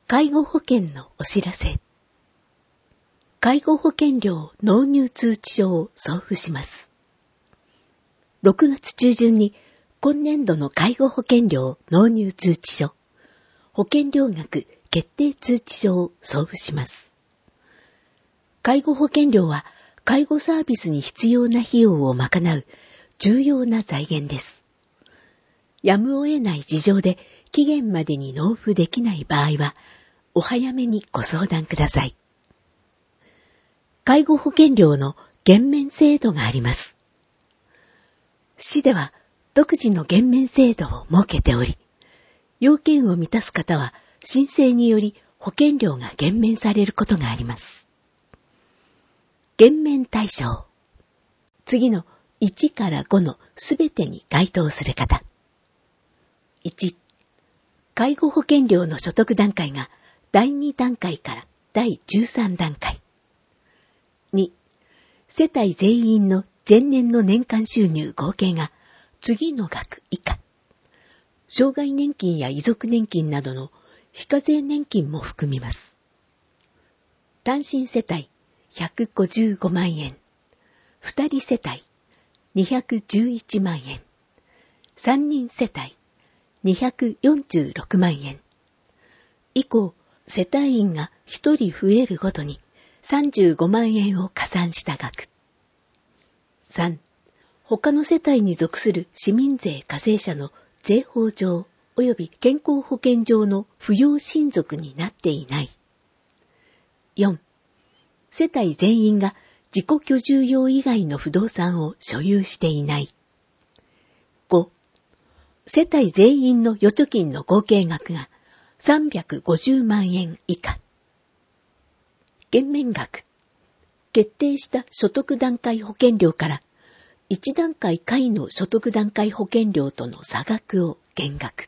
介護保険のお知らせ。介護保険料納入通知書を送付します。6月中旬に今年度の介護保険料納入通知書、保険料額決定通知書を送付します。介護保険料は介護サービスに必要な費用を賄う重要な財源です。やむを得ない事情で期限までに納付できない場合は、お早めにご相談ください。介護保険料の減免制度があります。市では独自の減免制度を設けており、要件を満たす方は申請により保険料が減免されることがあります。減免対象。次の1から5のすべてに該当する方。1、介護保険料の所得段階が第2段階から第13段階。2、世帯全員の前年の年間収入合計が次の額以下。障害年金や遺族年金などの非課税年金も含みます。単身世帯155万円。2人世帯211万円。3人世帯246万円。以降、世帯員が1人増えるごとに35万円を加算した額。3、他の世帯に属する市民税課税者の税法上及び健康保険上の扶養親族になっていない。4、世帯全員が自己居住用以外の不動産を所有していない。5、世帯全員の預貯金の合計額が350万円以下。減免額。決定した所得段階保険料から1段階下位の所得段階保険料との差額を減額。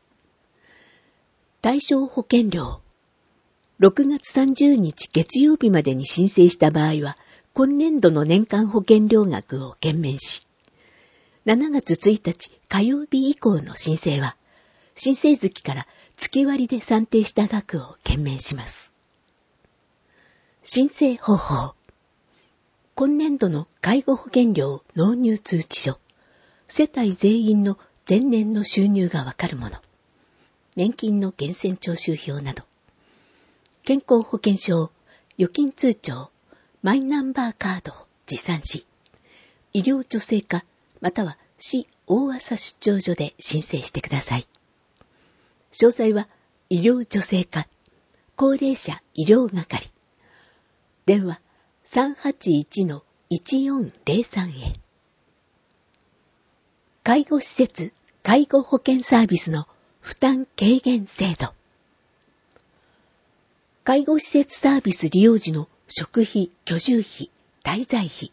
対象保険料。6月30日月曜日までに申請した場合は、今年度の年間保険料額を減免し、7月1日火曜日以降の申請は、申請月から月割で算定した額を減免します。申請方法。今年度の介護保険料納入通知書、世帯全員の前年の収入がわかるもの、年金の源泉徴収票など、健康保険証、預金通帳、マイナンバーカードを持参し、医療助成課または市大麻出張所で申請してください。詳細は医療助成課、高齢者医療係、電話 381-1403 へ。介護施設、介護保険サービスの負担軽減制度。介護施設サービス利用時の食費、居住費、滞在費。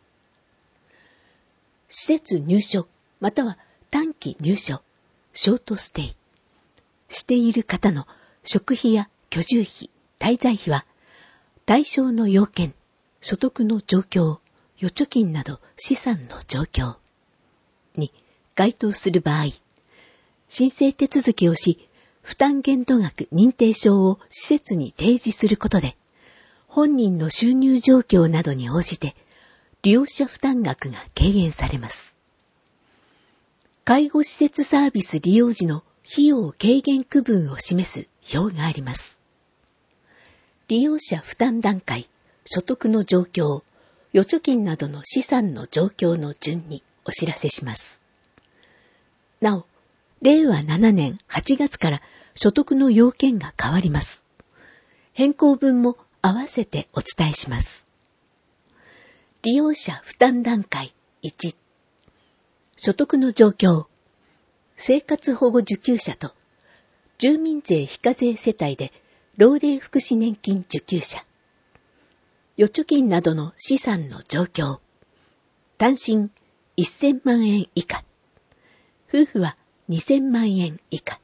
施設入所または短期入所、ショートステイしている方の食費や居住費、滞在費は対象の要件、所得の状況、預貯金など資産の状況に該当する場合、申請手続きをし、負担限度額認定証を施設に提示することで、本人の収入状況などに応じて、利用者負担額が軽減されます。介護施設サービス利用時の費用軽減区分を示す表があります。利用者負担段階、所得の状況、預貯金などの資産の状況の順にお知らせします。なお、令和7年8月から所得の要件が変わります。変更分も合わせてお伝えします。利用者負担段階1、所得の状況、生活保護受給者と住民税非課税世帯で老齢福祉年金受給者、預貯金などの資産の状況、単身1000万円以下、夫婦は2000万円以下。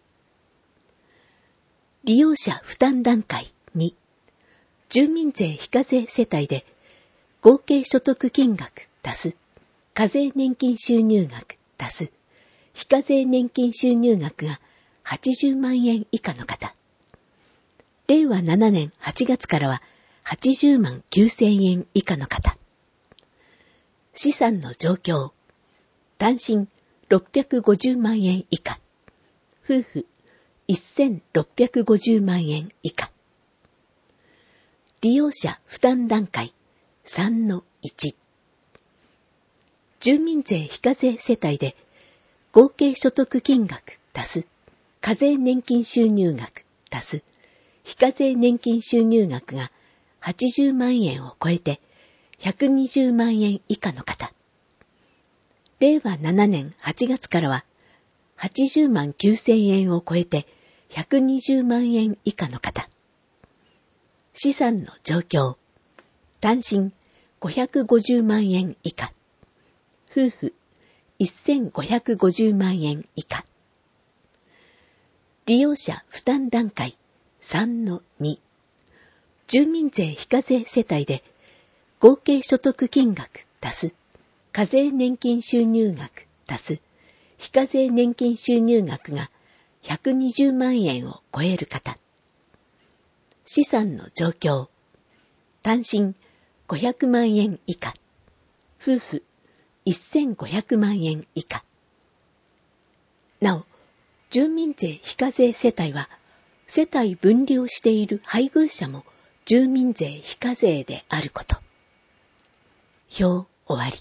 利用者負担段階2、住民税非課税世帯で合計所得金額足す課税年金収入額足す非課税年金収入額が80万円以下の方。 令和7年8月からは80万9000円以下の方。資産の状況。単身650万円以下。夫婦1650万円以下。利用者負担段階 3-1。住民税非課税世帯で合計所得金額足す課税年金収入額足す非課税年金収入額が80万円を超えて120万円以下の方。令和7年8月からは80万9000円を超えて120万円以下の方。資産の状況。単身550万円以下。夫婦1550万円以下。利用者負担段階 3-2。住民税非課税世帯で合計所得金額足す課税年金収入額足す非課税年金収入額が120万円を超える方。資産の状況。単身500万円以下。夫婦1500万円以下。なお、住民税非課税世帯は、世帯分離をしている配偶者も住民税非課税であること。表終わり。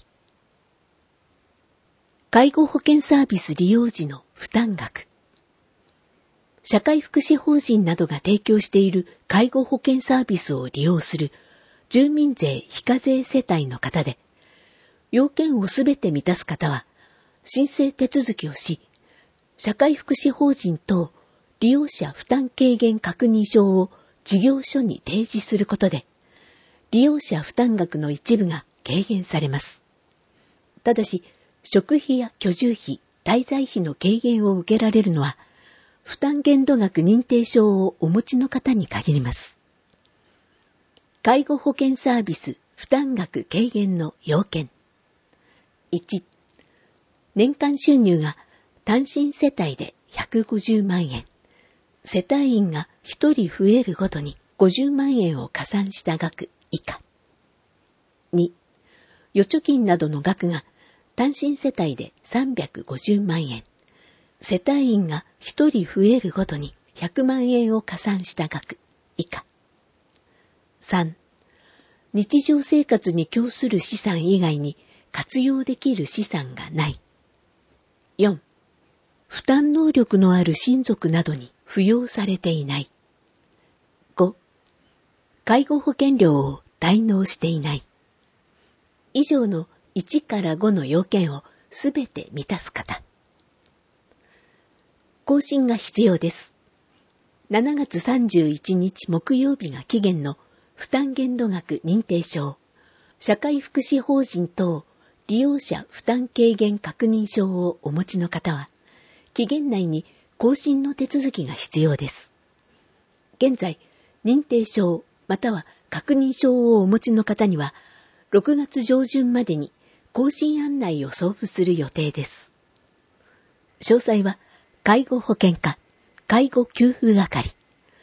介護保険サービス利用時の負担額。社会福祉法人などが提供している介護保険サービスを利用する住民税非課税世帯の方で、要件をすべて満たす方は、申請手続きをし、社会福祉法人等利用者負担軽減確認書を事業所に提示することで、利用者負担額の一部が軽減されます。ただし、食費や居住費、滞在費の軽減を受けられるのは、負担限度額認定証をお持ちの方に限ります。介護保険サービス負担額軽減の要件。1、年間収入が単身世帯で150万円、世帯員が1人増えるごとに50万円を加算した額以下。2、預貯金などの額が単身世帯で350万円、世帯員が1人増えるごとに100万円を加算した額以下。3、日常生活に供する資産以外に活用できる資産がない。4、負担能力のある親族などに扶養されていない。5、介護保険料を滞納していない。以上の1から5の要件をすべて満たす方。更新が必要です。7月31日木曜日が期限の負担限度額認定証、社会福祉法人等利用者負担軽減確認証をお持ちの方は、期限内に更新の手続きが必要です。現在、認定証または確認証をお持ちの方には、6月上旬までに更新案内を送付する予定です。詳細は、介護保険課介護給付係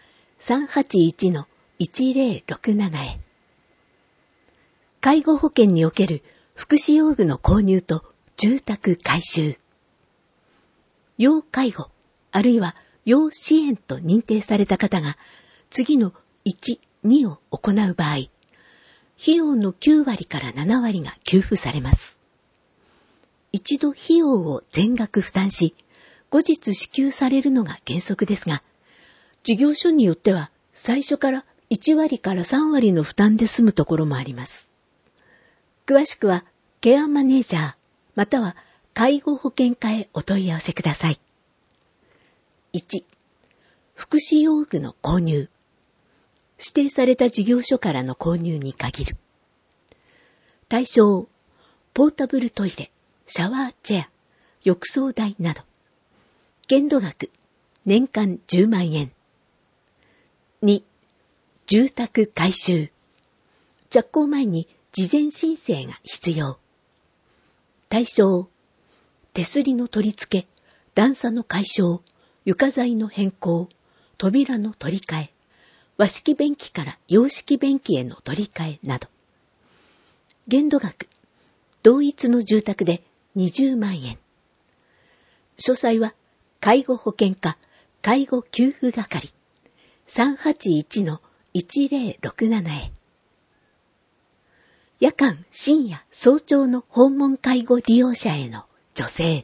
381-1067 へ。介護保険における福祉用具の購入と住宅改修。要介護あるいは要支援と認定された方が次の1、2を行う場合、費用の9割から7割が給付されます。一度費用を全額負担し、後日支給されるのが原則ですが、事業所によっては最初から1割から3割の負担で済むところもあります。詳しくはケアマネージャーまたは介護保険課へお問い合わせください。1、福祉用具の購入。指定された事業所からの購入に限る。対象、ポータブルトイレ、シャワーチェア、浴槽台など。限度額、年間10万円。2、住宅改修。着工前に事前申請が必要。対象、手すりの取り付け、段差の解消、床材の変更、扉の取り替え、 和式便器から洋式便器への取り替えなど。限度額、同一の住宅で20万円。詳細は、介護保険課介護給付係 381-1067 へ。夜間、深夜、早朝の訪問介護利用者への助成。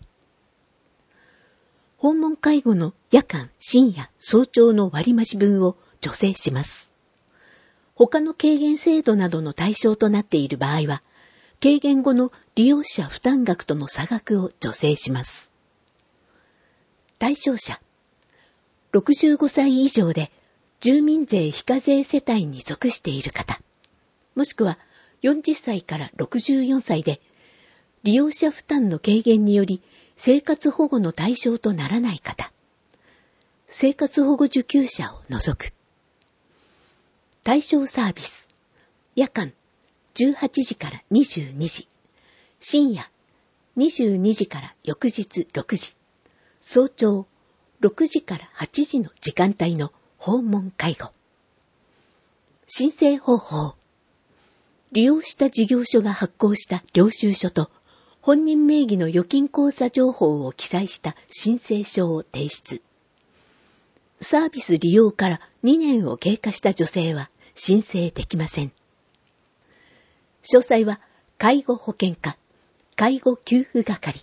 訪問介護の夜間、深夜、早朝の割増分を助成します。他の軽減制度などの対象となっている場合は、軽減後の利用者負担額との差額を助成します。対象者、65歳以上で住民税非課税世帯に属している方、もしくは40歳から64歳で利用者負担の軽減により生活保護の対象とならない方、生活保護受給者を除く。対象サービス、夜間18時から22時、深夜22時から翌日6時、早朝6時から8時の時間帯の訪問介護。申請方法、利用した事業所が発行した領収書と本人名義の預金口座情報を記載した申請書を提出。サービス利用から2年を経過した女性は申請できません。詳細は介護保険課介護給付係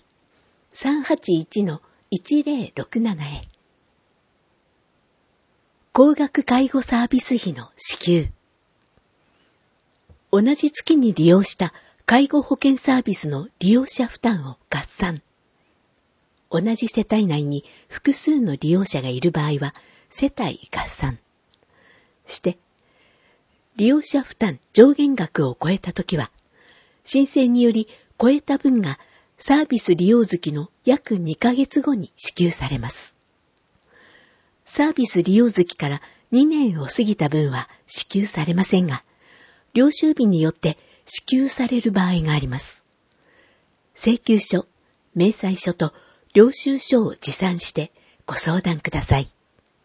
381-1067 へ。高額介護サービス費の支給。同じ月に利用した介護保険サービスの利用者負担を合算。同じ世帯内に複数の利用者がいる場合は世帯合算して、利用者負担上限額を超えたときは、申請により超えた分がサービス利用月の約2ヶ月後に支給されます。サービス利用月から2年を過ぎた分は支給されませんが、領収日によって支給される場合があります。請求書、明細書と領収書を持参してご相談ください。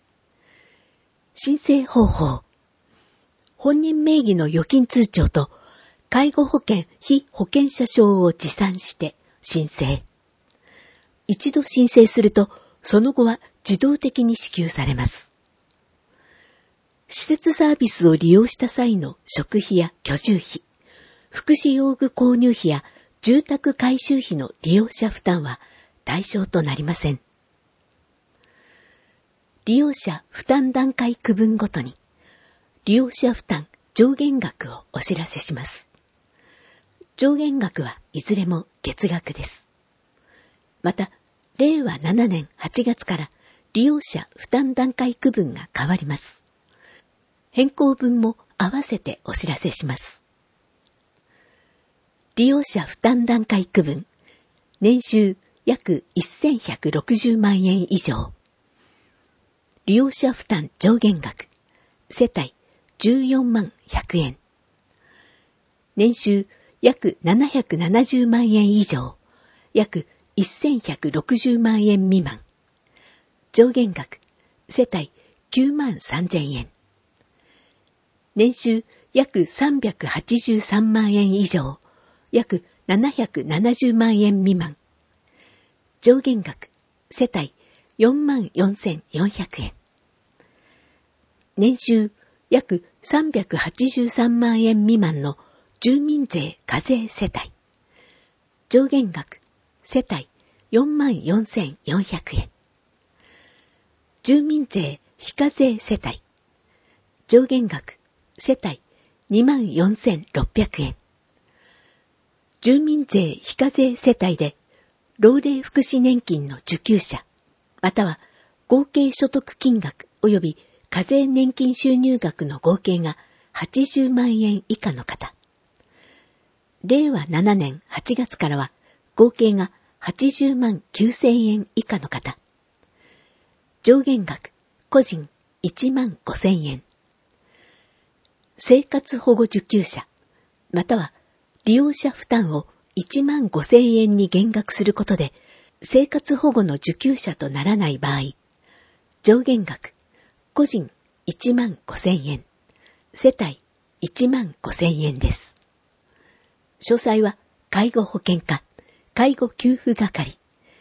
申請方法、本人名義の預金通帳と介護保険被保険者証を持参して申請。一度申請すると、その後は自動的に支給されます。施設サービスを利用した際の食費や居住費、福祉用具購入費や住宅改修費の利用者負担は対象となりません。利用者負担段階区分ごとに、利用者負担上限額をお知らせします。上限額はいずれも月額です。また、令和7年8月から利用者負担段階区分が変わります。変更分も合わせてお知らせします。利用者負担段階区分、年収約1160万円以上。利用者負担上限額、世帯14万100円。年収約770万円以上、約1160万円未満。上限額、世帯9万3000円。年収約383万円以上、約770万円未満。上限額、世帯4万4400円。年収約383万円未満の住民税課税世帯。上限額、世帯4万4400円。住民税非課税世帯。上限額、世帯2万4600円。住民税非課税世帯で、老齢福祉年金の受給者、または合計所得金額及び課税年金収入額の合計が80万円以下の方。令和7年8月からは合計が80万9000円以下の方。上限額、個人1万5000円。生活保護受給者、または利用者負担を1万5000円に減額することで、生活保護の受給者とならない場合、上限額、個人 15,000円、世帯15,000円です。詳細は介護保険課、介護給付係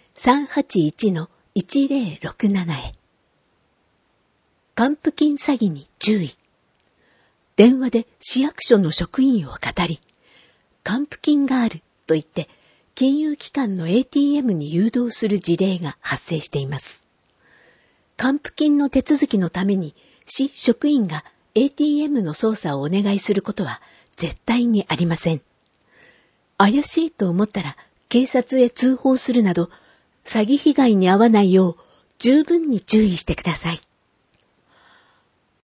381-1067 へ。還付金詐欺に注意。電話で市役所の職員を語り、還付金があると言って金融機関の ATM に誘導する事例が発生しています。還付金の手続きのために市職員が ATM の操作をお願いすることは絶対にありません。怪しいと思ったら警察へ通報するなど、詐欺被害に遭わないよう十分に注意してください。